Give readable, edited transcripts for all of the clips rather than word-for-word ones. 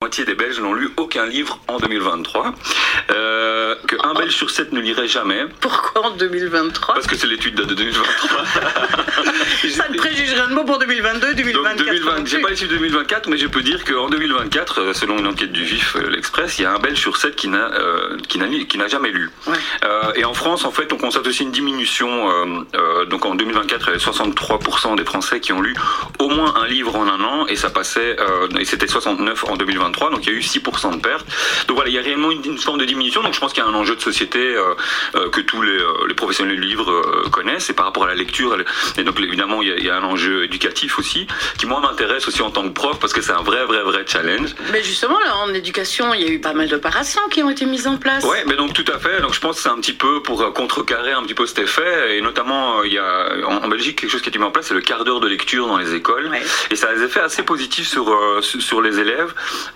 moitié des Belges n'ont lu aucun livre en 2023. Qu'un Belge sur 7 ne lirait jamais. Pourquoi en 2023 ? Parce que c'est l'étude de 2023. Ça ne préjuge rien de mot pour 2022, 2024. J'ai pas les chiffres de 2024, mais je peux dire qu'en 2024, selon une enquête du VIF, l'Express, il y a un Belge sur 7 qui n'a jamais lu. Ouais. Et en France, en fait, on constate aussi une diminution. Donc en 2024, il y avait 63% des Français qui ont lu au moins un livre en un an, et ça passait, et c'était 69 en 2023, donc il y a eu 6% de perte. Donc voilà, il y a réellement une forme de diminution, donc je pense qu'il y a un enjeu de société que tous les professionnels du livre connaissent, et par rapport à la lecture, et donc évidemment il y a un enjeu éducatif aussi, qui moi m'intéresse aussi en tant que prof, parce que c'est un vrai challenge. Mais justement, là, en éducation, il y a eu pas mal d'opérations qui ont été mises en place. Ouais, mais donc tout à fait, donc je pense que c'est un petit peu pour contrecarrer un petit peu cet effet, et notamment il y a en Belgique quelque chose qui est mis en place, c'est le quart d'heure de lecture dans les écoles, ouais. Et ça a des effets assez positifs sur les élèves.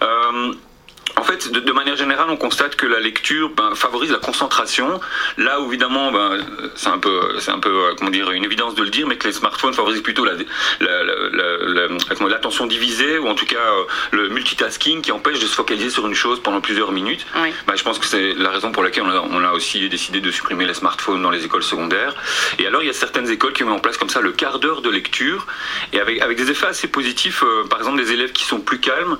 En fait, de manière générale, on constate que la lecture favorise la concentration. Là où évidemment, c'est un peu, comment dire, une évidence de le dire, mais que les smartphones favorisent plutôt l'attention divisée, ou en tout cas le multitasking qui empêche de se focaliser sur une chose pendant plusieurs minutes. Oui. Je pense que c'est la raison pour laquelle on a aussi décidé de supprimer les smartphones dans les écoles secondaires. Et alors, il y a certaines écoles qui ont mis en place comme ça le quart d'heure de lecture, et avec des effets assez positifs. Par exemple, des élèves qui sont plus calmes,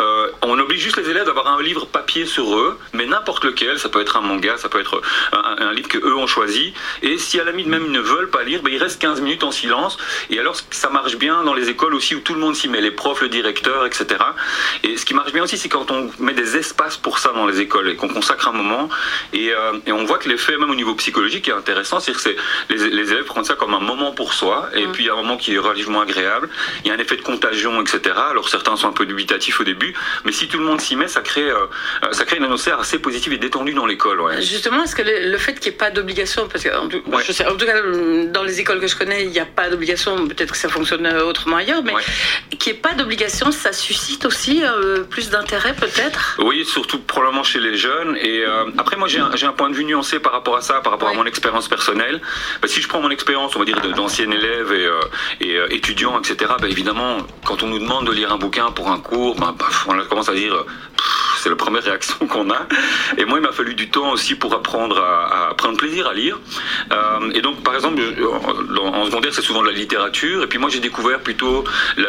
on oblige juste les élèves d'avoir un livre papier sur eux, mais n'importe lequel, ça peut être un manga, ça peut être un livre que eux ont choisi, et si à la limite même ils ne veulent pas lire, ils restent 15 minutes en silence, et alors ça marche bien dans les écoles aussi où tout le monde s'y met, les profs, le directeur, etc. Et ce qui marche bien aussi, c'est quand on met des espaces pour ça dans les écoles, et qu'on consacre un moment, et on voit que l'effet, même au niveau psychologique, est intéressant, c'est-à-dire que les élèves prennent ça comme un moment pour soi, et puis il y a un moment qui est relativement agréable, il y a un effet de contagion, etc. Alors certains sont un peu dubitatifs au début, mais si tout le monde s'y met, ça crée une atmosphère assez positive et détendue dans l'école. Ouais. Justement, est-ce que le fait qu'il n'y ait pas d'obligation, parce que je sais, en tout cas dans les écoles que je connais, il n'y a pas d'obligation, peut-être que ça fonctionne autrement ailleurs, mais qu'il n'y ait pas d'obligation, ça suscite aussi plus d'intérêt peut-être ? Oui, surtout probablement chez les jeunes. Et après, moi j'ai un point de vue nuancé par rapport à ça, par rapport à mon expérience personnelle. Si je prends mon expérience, on va dire, d'ancien élève et étudiant, etc., évidemment, quand on nous demande de lire un bouquin pour un cours, on commence à dire... c'est la première réaction qu'on a. Et moi, il m'a fallu du temps aussi pour apprendre à prendre plaisir à lire. Et donc, par exemple, en secondaire, c'est souvent de la littérature. Et puis moi, j'ai découvert plutôt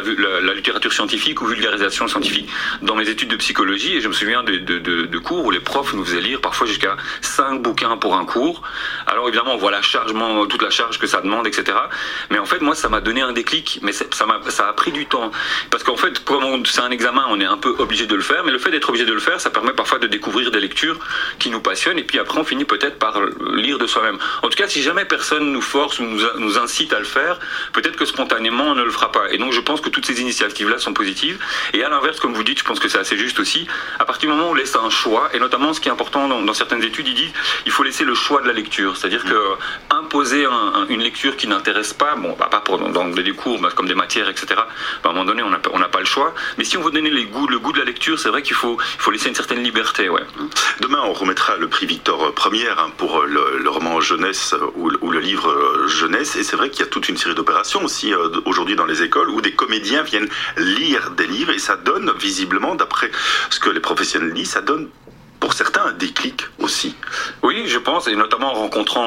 la littérature scientifique ou vulgarisation scientifique dans mes études de psychologie. Et je me souviens de cours où les profs nous faisaient lire parfois jusqu'à 5 bouquins pour un cours. Alors évidemment, on voit toute la charge que ça demande, etc. Mais en fait, moi, ça m'a donné un déclic. Mais ça a pris du temps. Parce qu'en fait, comme c'est un examen, on est un peu obligé de le faire. Mais le fait d'être obligé de le faire, ça permet parfois de découvrir des lectures qui nous passionnent, et puis après on finit peut-être par lire de soi-même. En tout cas, si jamais personne nous force ou nous incite à le faire, peut-être que spontanément on ne le fera pas. Et donc je pense que toutes ces initiatives-là sont positives. Et à l'inverse, comme vous dites, je pense que c'est assez juste aussi, à partir du moment où on laisse un choix, et notamment ce qui est important dans certaines études, ils disent il faut laisser le choix de la lecture. C'est-à-dire que imposer une lecture qui n'intéresse pas, pas dans des cours comme des matières, etc., à un moment donné on n'a pas le choix. Mais si on veut donner le goût de la lecture, c'est vrai qu'il faut laisser une certaine liberté. Ouais. Demain, on remettra le prix Victor Première pour le roman jeunesse ou le livre jeunesse. Et c'est vrai qu'il y a toute une série d'opérations aussi aujourd'hui dans les écoles où des comédiens viennent lire des livres, et ça donne visiblement, d'après ce que les professionnels disent, ça donne pour certains un déclic aussi. Oui, je pense, et notamment en rencontrant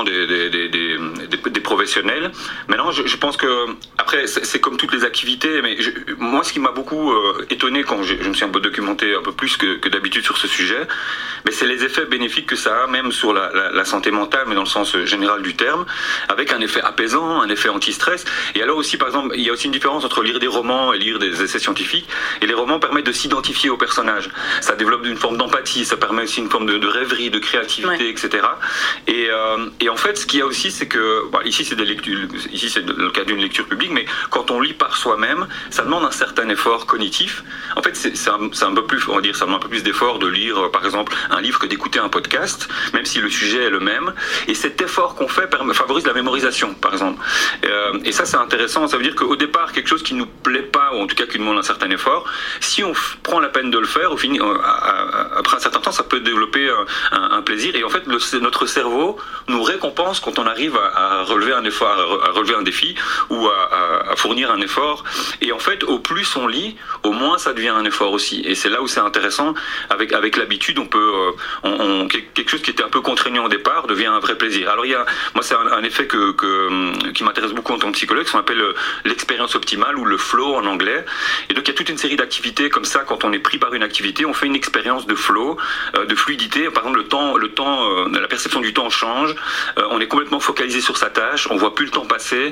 des professionnels. Maintenant, je pense que, après, c'est comme toutes les activités, mais moi, ce qui m'a beaucoup étonné quand je me suis un peu documenté un peu plus que d'habitude sur ce sujet, mais c'est les effets bénéfiques que ça a, même sur la santé mentale, mais dans le sens général du terme, avec un effet apaisant, un effet anti-stress. Et alors aussi, par exemple, il y a aussi une différence entre lire des romans et lire des essais scientifiques. Et les romans permettent de s'identifier aux personnages. Ça développe une forme d'empathie, ça permet aussi une forme de rêverie, de créativité, etc. Et en fait, ce qu'il y a aussi, c'est que ici c'est le cas d'une lecture publique, mais quand on lit par soi-même, ça demande un certain effort cognitif. En fait, c'est un peu plus, on va dire, ça demande un peu plus d'effort de lire, par exemple, un livre que d'écouter un podcast, même si le sujet est le même. Et cet effort qu'on fait favorise la mémorisation, par exemple. Et ça, c'est intéressant. Ça veut dire qu'au départ, quelque chose qui nous plaît pas, ou en tout cas qui demande un certain effort, si on prend la peine de le faire, après un certain temps, ça peut développer un plaisir. Et en fait, notre cerveau nous récompense quand on arrive à relever un effort, à relever un défi ou à fournir un effort. Et en fait, au plus on lit, au moins ça devient un effort aussi. Et c'est là où c'est intéressant. Avec l'habitude, on peut, quelque chose qui était un peu contraignant au départ devient un vrai plaisir. Alors moi c'est un effet qui m'intéresse beaucoup en tant que psychologue, ce qu'on appelle l'expérience optimale ou le flow en anglais. Et donc il y a toute une série d'activités comme ça. Quand on est pris par une activité, on fait une expérience de flow, de fluidité. Par exemple, la perception du temps change. On est complètement focalisé sur sa tâche. On voit plus le temps passer.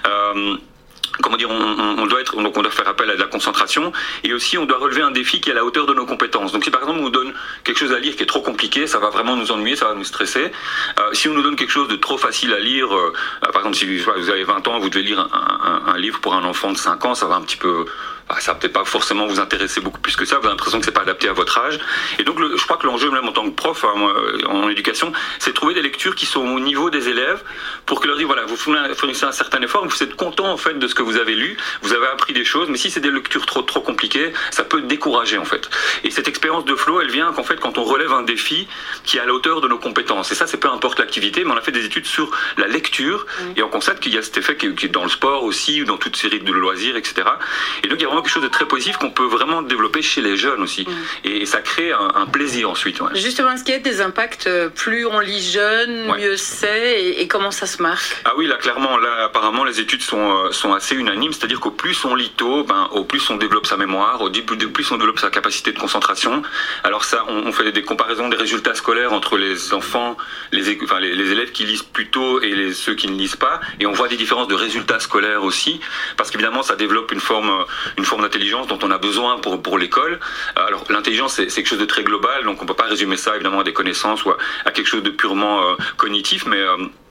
Comment dire, on doit faire appel à de la concentration, et aussi on doit relever un défi qui est à la hauteur de nos compétences. Donc si par exemple on nous donne quelque chose à lire qui est trop compliqué, ça va vraiment nous ennuyer, ça va nous stresser. Si on nous donne quelque chose de trop facile à lire, par exemple si vous avez 20 ans, vous devez lire un livre pour un enfant de 5 ans, ça va un petit peu... ça va peut-être pas forcément vous intéresser beaucoup plus que ça, vous avez l'impression que c'est pas adapté à votre âge. Et donc je crois que l'enjeu même en tant que prof en éducation, c'est de trouver des lectures qui sont au niveau des élèves pour que leur dire voilà, vous fournissez un certain effort, vous êtes content en fait de ce que vous avez lu, vous avez appris des choses, mais si c'est des lectures trop compliquées, ça peut décourager en fait. Et cette expérience de flow, elle vient qu'en fait quand on relève un défi qui est à la hauteur de nos compétences. Et ça, c'est peu importe l'activité, mais on a fait des études sur la lecture et on constate qu'il y a cet effet qui est dans le sport aussi, ou dans toute série de loisirs, etc. Et donc il y a vraiment quelque chose de très positif qu'on peut vraiment développer chez les jeunes aussi. Et ça crée un plaisir ensuite. Ouais. Justement, est-ce qu'il y a des impacts, plus on lit jeune, mieux c'est, et comment ça se marque? Ah oui, là clairement, apparemment les études sont assez unanimes, c'est-à-dire qu'au plus on lit tôt, au plus on développe sa mémoire, au plus on développe sa capacité de concentration. Alors ça, on fait des comparaisons des résultats scolaires entre les enfants, les élèves qui lisent plus tôt et ceux qui ne lisent pas, et on voit des différences de résultats scolaires aussi, parce qu'évidemment ça développe une forme d'intelligence dont on a besoin pour l'école. Alors l'intelligence c'est quelque chose de très global, donc on peut pas résumer ça évidemment à des connaissances ou à quelque chose de purement cognitif, mais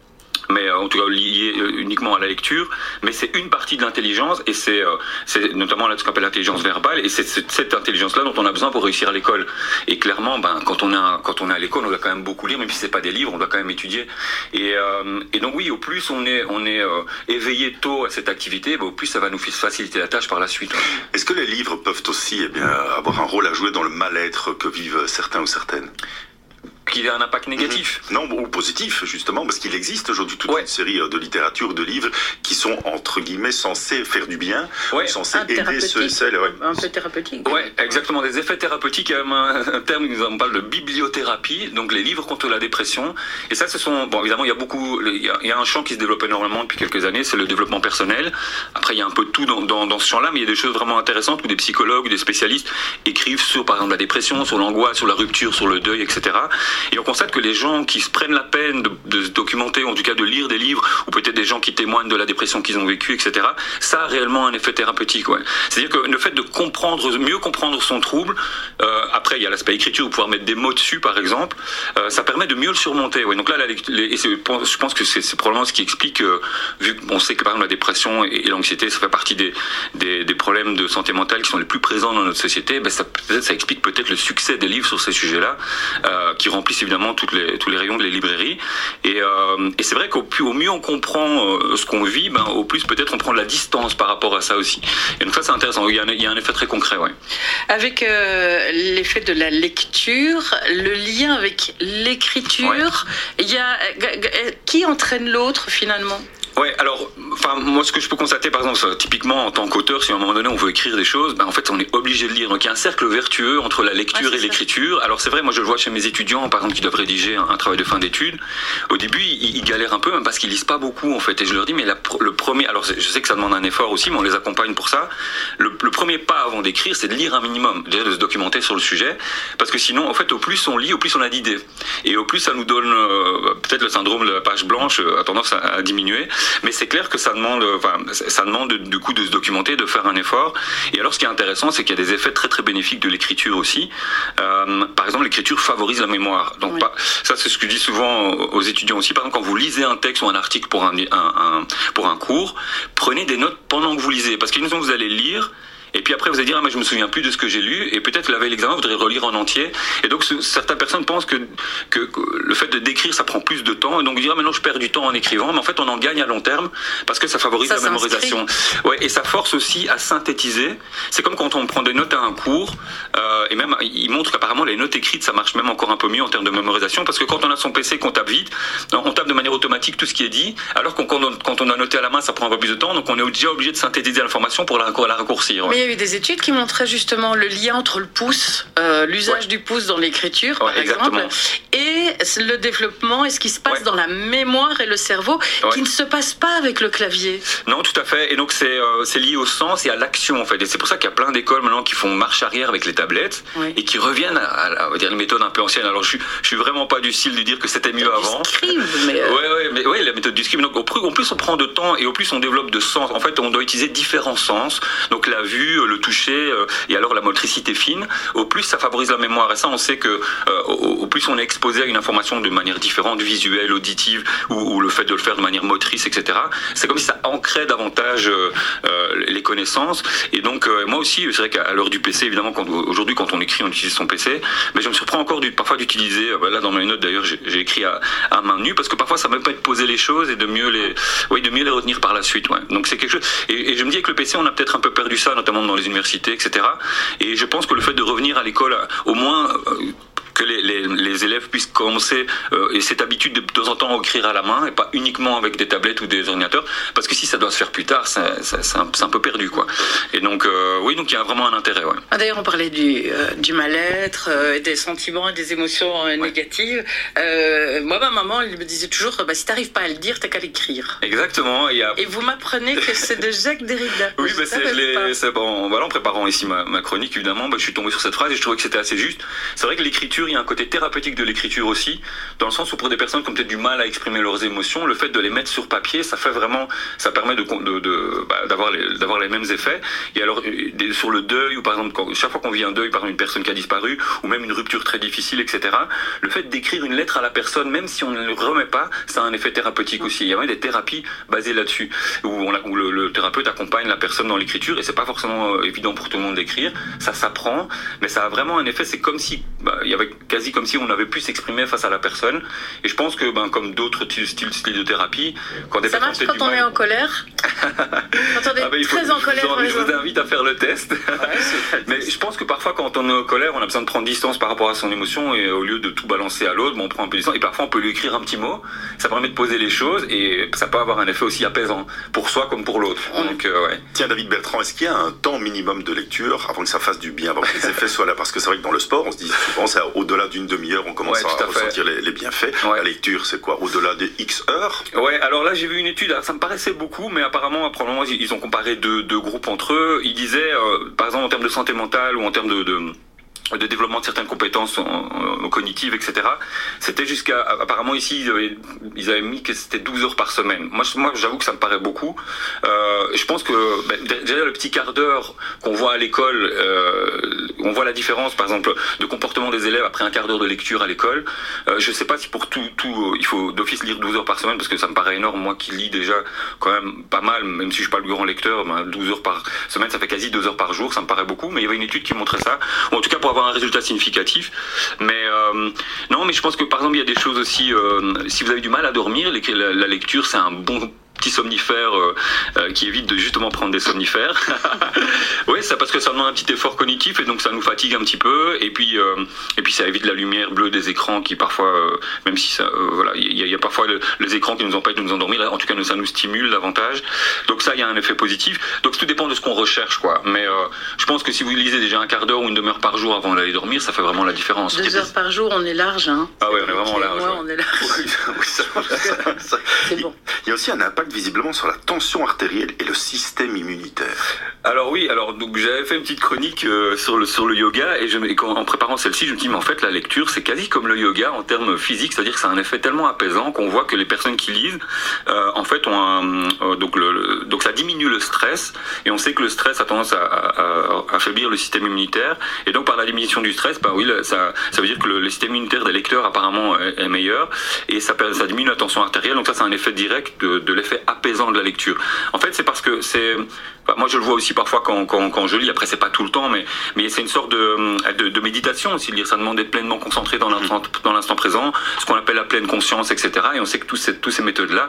en tout cas lié uniquement à la lecture, mais c'est une partie de l'intelligence, et c'est notamment là ce qu'on appelle l'intelligence verbale, et c'est cette intelligence-là dont on a besoin pour réussir à l'école. Et clairement, quand on est à l'école, on doit quand même beaucoup lire, même si c'est pas des livres, on doit quand même étudier. Et donc oui, au plus on est éveillé tôt à cette activité, au plus ça va nous faciliter la tâche par la suite. Est-ce que les livres peuvent aussi avoir un rôle à jouer dans le mal-être que vivent certains ou certaines? Qu'il ait un impact négatif. Non, ou positif, justement, parce qu'il existe aujourd'hui toute une série de littérature, de livres qui sont, entre guillemets, censés faire du bien, censés aider ceux et celles. Un peu thérapeutique. Oui, exactement, des effets thérapeutiques, il y a un terme, on parle de bibliothérapie, donc les livres contre la dépression. Et ça, évidemment, il y a un champ qui se développe énormément depuis quelques années, c'est le développement personnel. Après, il y a un peu de tout dans ce champ-là, mais il y a des choses vraiment intéressantes où des psychologues ou des spécialistes écrivent sur, par exemple, la dépression, sur l'angoisse, sur la rupture, sur le deuil, etc. Et on constate que les gens qui se prennent la peine de se documenter, en tout cas de lire des livres, ou peut-être des gens qui témoignent de la dépression qu'ils ont vécue, etc., ça a réellement un effet thérapeutique. Ouais. C'est-à-dire que le fait de mieux comprendre son trouble, après il y a l'aspect écriture, pouvoir mettre des mots dessus par exemple, ça permet de mieux le surmonter. Ouais. Donc là, je pense que c'est probablement ce qui explique, vu qu'on sait que par exemple la dépression et l'anxiété, ça fait partie des problèmes de santé mentale qui sont les plus présents dans notre société, ça explique peut-être le succès des livres sur ces sujets-là, qui remplissent évidemment tous les rayons de les librairies. Et c'est vrai qu'au mieux on comprend ce qu'on vit, au plus peut-être on prend de la distance par rapport à ça aussi. Et donc ça c'est intéressant, il y a un effet très concret. Ouais. Avec l'effet de la lecture, le lien avec l'écriture, qui entraîne l'autre finalement? Ouais, alors, moi, ce que je peux constater, par exemple, typiquement en tant qu'auteur, si à un moment donné on veut écrire des choses, en fait, on est obligé de lire. Donc, il y a un cercle vertueux entre la lecture et l'écriture. Alors, c'est vrai, moi, je le vois chez mes étudiants, par exemple, qui doivent rédiger un travail de fin d'études. Au début, ils galèrent un peu, même parce qu'ils lisent pas beaucoup, en fait. Et je leur dis, mais le premier, alors, je sais que ça demande un effort aussi, mais on les accompagne pour ça. Le premier pas avant d'écrire, c'est de lire un minimum, déjà de se documenter sur le sujet, parce que sinon, en fait, au plus on lit, au plus on a d'idées. Et au plus, ça nous donne, peut-être le syndrome de la page blanche a tendance à diminuer. Mais c'est clair que ça demande du coup de se documenter, de faire un effort. Et alors ce qui est intéressant, c'est qu'il y a des effets très très bénéfiques de l'écriture aussi. Par exemple, l'écriture favorise la mémoire. Donc ça c'est ce que je dis souvent aux étudiants aussi. Par exemple, quand vous lisez un texte ou un article pour un cours, prenez des notes pendant que vous lisez, parce qu'une fois que vous allez lire, Et puis après, vous allez dire, mais je me souviens plus de ce que j'ai lu, et peut-être la veille de l'examen, vous voudrez relire en entier. Et donc, certaines personnes pensent que le fait de d'écrire, ça prend plus de temps, et donc dire, maintenant je perds du temps en écrivant, mais en fait, on en gagne à long terme, parce que ça favorise la mémorisation. Ouais, et ça force aussi à synthétiser. C'est comme quand on prend des notes à un cours, et même, il montre qu'apparemment, les notes écrites, ça marche même encore un peu mieux en termes de mémorisation, parce que quand on a son PC, qu'on tape vite, on tape de manière automatique tout ce qui est dit, alors que quand on a noté à la main, ça prend un peu plus de temps, donc on est déjà obligé de synthétiser l'information pour la raccourcir. Ouais. Mais il y a eu des études qui montraient justement le lien entre le pouce, l'usage du pouce dans l'écriture, par exemple, et le développement et ce qui se passe dans la mémoire et le cerveau, qui ne se passe pas avec le clavier. Non, tout à fait. Et donc c'est lié au sens et à l'action en fait. Et c'est pour ça qu'il y a plein d'écoles maintenant qui font marche arrière avec les tablettes et qui reviennent à dire une méthode un peu ancienne. Alors je suis vraiment pas du style de dire que c'était mieux avant. Mais la méthode du scribe. Donc au plus on prend de temps et au plus on développe de sens. En fait, on doit utiliser différents sens. Donc la vue, le toucher et alors la motricité fine. Au plus ça favorise la mémoire. Et ça, on sait que au plus on est exposé à une information de manière différente, visuelle, auditive, ou le fait de le faire de manière motrice, etc. C'est comme si ça ancrait davantage les connaissances. Et donc moi aussi, c'est vrai qu'à l'heure du PC, évidemment, aujourd'hui quand on écrit, on utilise son PC, mais je me surprends encore parfois d'utiliser, là dans mes notes d'ailleurs, j'ai écrit à main nue, parce que parfois ça me permet de poser les choses et de mieux les retenir par la suite. Ouais. Donc c'est quelque chose. Et je me dis avec le PC, on a peut-être un peu perdu ça, notamment dans les universités, etc. Et je pense que le fait de revenir à l'école, au moins que les élèves puissent commencer et cette habitude de temps en temps à écrire à la main et pas uniquement avec des tablettes ou des ordinateurs, parce que si ça doit se faire plus tard, c'est un peu perdu, quoi. Et donc donc il y a vraiment un intérêt. Ouais. D'ailleurs, on parlait du mal-être et des sentiments et des émotions négatives. Moi, ma maman, elle me disait toujours, si t'arrives pas à le dire, t'as qu'à l'écrire. Exactement. Et vous m'apprenez que c'est de Jacques Derrida. Oui, c'est bon. Voilà, en préparant ici ma chronique, évidemment, je suis tombé sur cette phrase et je trouvais que c'était assez juste. C'est vrai que l'écriture, il y a un côté thérapeutique de l'écriture aussi, dans le sens où pour des personnes qui ont peut-être du mal à exprimer leurs émotions, le fait de les mettre sur papier, ça permet d'avoir les mêmes effets. Et alors sur le deuil, ou par exemple chaque fois qu'on vit un deuil par une personne qui a disparu, ou même une rupture très difficile, etc., le fait d'écrire une lettre à la personne, même si on ne le remet pas, ça a un effet thérapeutique aussi. Il y a même des thérapies basées là-dessus, où le thérapeute accompagne la personne dans l'écriture, et c'est pas forcément évident pour tout le monde d'écrire, ça s'apprend, mais ça a vraiment un effet. C'est comme si il y avait quasi comme si on avait pu s'exprimer face à la personne. Et je pense que comme d'autres styles de thérapie, quand des personnes... Ça marche quand on est en colère. Quand on est très en colère. Je vous invite à faire le test. Mais je pense que parfois quand on est en colère, on a besoin de prendre distance par rapport à son émotion, et au lieu de tout balancer à l'autre, on prend un peu de distance, et parfois on peut lui écrire un petit mot. Ça permet de poser les choses, et ça peut avoir un effet aussi apaisant pour soi comme pour l'autre. Donc Tiens, David Bertrand, est-ce qu'il y a un temps minimum de lecture avant que ça fasse du bien, avant que les effets soient là? Parce que c'est vrai que dans le sport, on se dit souvent c'est au-delà d'une demi-heure, on commence à ressentir les bienfaits. La lecture, c'est quoi? Au-delà des X heures? Ouais, alors là, j'ai vu une étude, ça me paraissait beaucoup, mais apparemment, ils ont comparé deux groupes entre eux. Ils disaient, par exemple, en termes de santé mentale ou en termes de développement de certaines compétences cognitives, etc. C'était jusqu'à... Apparemment, ici, ils avaient mis que c'était 12 heures par semaine. Moi, j'avoue que ça me paraît beaucoup. Je pense que déjà, le petit quart d'heure qu'on voit à l'école, on voit la différence, par exemple, de comportement des élèves après un quart d'heure de lecture à l'école. Je sais pas si pour tout il faut d'office lire 12 heures par semaine, parce que ça me paraît énorme. Moi qui lis déjà quand même pas mal, même si je suis pas le grand lecteur, 12 heures par semaine, ça fait quasi 2 heures par jour, ça me paraît beaucoup. Mais il y avait une étude qui montrait ça. Ou en tout cas, pour avoir un résultat significatif. Mais non, mais je pense que par exemple, il y a des choses aussi, si vous avez du mal à dormir, la lecture, c'est un bon petit somnifère qui évite de justement prendre des somnifères. Oui, ça, parce que ça demande un petit effort cognitif, et donc ça nous fatigue un petit peu, et puis ça évite la lumière bleue des écrans qui parfois, même si ça, il y a parfois les écrans qui nous empêchent de nous endormir. Là, en tout cas, ça nous stimule davantage. Donc ça, il y a un effet positif. Donc tout dépend de ce qu'on recherche, quoi. Mais je pense que si vous lisez déjà un quart d'heure ou une demi-heure par jour avant d'aller dormir, ça fait vraiment la différence. 2 heures par jour, on est large, hein. Ah ouais, on est vraiment large. Ouais, on est large. C'est bon. Il y a aussi un impact visiblement sur la tension artérielle et le système immunitaire. Alors oui, donc j'avais fait une petite chronique sur le yoga, et en préparant celle-ci, je me dis, mais en fait la lecture, c'est quasi comme le yoga en termes physiques, c'est-à-dire que c'est un effet tellement apaisant qu'on voit que les personnes qui lisent, en fait, ont donc ça diminue le stress, et on sait que le stress a tendance à affaiblir le système immunitaire, et donc par la diminution du stress, ça veut dire que le système immunitaire des lecteurs apparemment est meilleur, et ça diminue la tension artérielle. Donc ça, c'est un effet direct de l'effet apaisant de la lecture. En fait, c'est parce que moi je le vois aussi parfois quand je lis, après c'est pas tout le temps, mais c'est une sorte de méditation aussi, de lire, ça demande d'être pleinement concentré dans l'instant présent, ce qu'on appelle la pleine conscience, etc. Et on sait que toutes ces méthodes-là,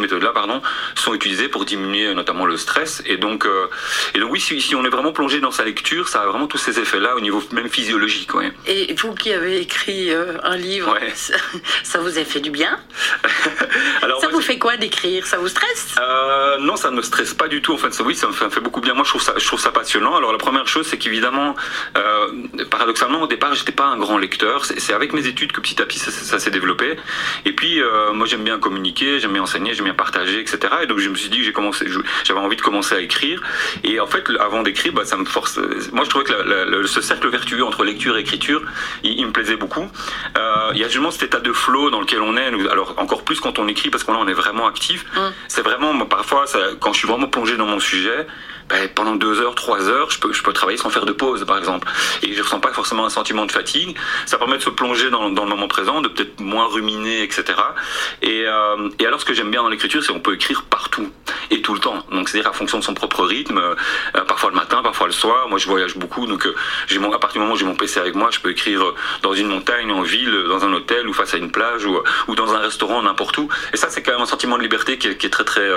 sont utilisées pour diminuer notamment le stress, et donc oui, si on est vraiment plongé dans sa lecture, ça a vraiment tous ces effets-là au niveau même physiologique. Ouais. Et vous qui avez écrit un livre, ouais. ça vous a fait du bien? Alors, ça vous fait quoi d'écrire? Ça vous stresse? Non, ça ne me stresse pas du tout. En fait, oui, ça me fait beaucoup bien. Moi, je trouve ça passionnant. Alors, la première chose, c'est qu'évidemment, paradoxalement, au départ, j'étais pas un grand lecteur. C'est avec mes études que petit à petit, ça s'est développé. Et puis, moi, j'aime bien communiquer, j'aime bien enseigner, j'aime bien partager, etc. Et donc, je me suis dit que j'avais envie de commencer à écrire. Et en fait, avant d'écrire, ça me force. Moi, je trouvais que ce cercle vertueux entre lecture et écriture, il me plaisait beaucoup. Il y a justement cet état de flow dans lequel on est. Alors, encore plus quand on écrit, parce que là, on est vraiment actif. C'est vraiment, parfois, quand je suis vraiment plongé dans mon sujet, pendant 2 heures, 3 heures, je peux travailler sans faire de pause, par exemple. Et je ressens pas forcément un sentiment de fatigue. Ça permet de se plonger dans le moment présent, de peut-être moins ruminer, etc. Et alors, ce que j'aime bien dans l'écriture, c'est qu'on peut écrire partout et tout le temps. Donc, c'est-à-dire à fonction de son propre rythme, parfois le matin, parfois le soir. Moi, je voyage beaucoup, donc à partir du moment où j'ai mon PC avec moi, je peux écrire dans une montagne, en ville, dans un hôtel, ou face à une plage, ou dans un restaurant, n'importe où. Et ça, c'est quand même un sentiment de liberté qui est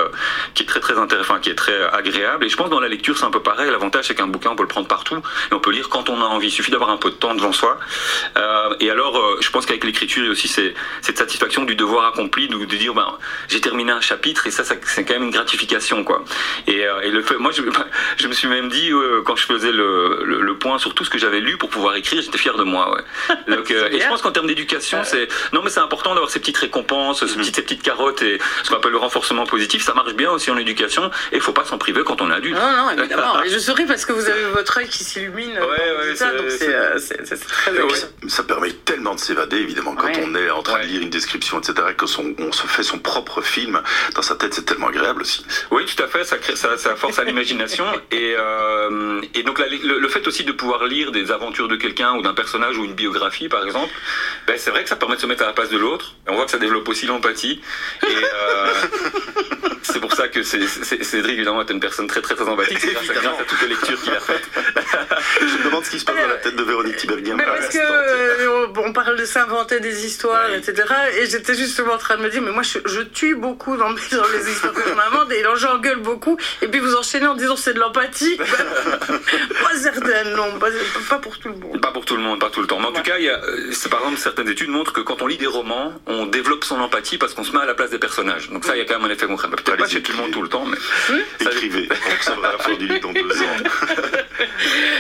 très intéressant, qui est très agréable. Et je pense dans la lecture, c'est un peu pareil. L'avantage, c'est qu'un bouquin, on peut le prendre partout et on peut lire quand on a envie. Il suffit d'avoir un peu de temps devant soi. Et alors, je pense qu'avec l'écriture, il y a aussi cette satisfaction du devoir accompli, de dire, j'ai terminé un chapitre, et ça, c'est quand même une gratification, quoi. Et le fait, moi, je me suis même dit, quand je faisais le point sur tout ce que j'avais lu pour pouvoir écrire, j'étais fier de moi, ouais. Donc, et je pense qu'en termes d'éducation, c'est important d'avoir ces petites récompenses, ces petites carottes, et ce qu'on appelle le renforcement positif. Ça marche bien aussi en éducation, et il faut pas s'en priver quand on est adulte. Non, évidemment. Et je souris parce que vous avez votre œil qui s'illumine. Ouais, ça, donc c'est très agréable. Ça permet tellement de s'évader, évidemment, quand on est en train de lire une description, etc., on se fait son propre film dans sa tête, c'est tellement agréable aussi. Oui, tout à fait, ça force à l'imagination. Et donc le fait aussi de pouvoir lire des aventures de quelqu'un ou d'un personnage ou une biographie, par exemple, c'est vrai que ça permet de se mettre à la place de l'autre. Et on voit que ça développe aussi l'empathie. Et c'est pour ça que Cédric, évidemment, est une personne très très très empathique. C'est grâce à toutes les lectures qu'il a faites. Je me demande ce qui se passe dans la tête de Véronique Tiberghien. Parce que on parle de s'inventer des histoires, etc. Et j'étais justement en train de me dire, mais moi je tue beaucoup dans les histoires que je m'invente, et j'engueule beaucoup. Et puis vous enchaînez en disant c'est de l'empathie. Pas certaine, non, pas pour tout le monde. Pas pour tout le monde, pas tout le temps. Mais en tout cas, par exemple, certaines études montrent que quand on lit des romans, on développe son empathie parce qu'on se met à la place des personnages. Donc ça, il y a quand même un effet concret. Peut-être pas chez tout le monde tout le temps, mais... Écrivez, on recevra la fin du livre dans 2 ans.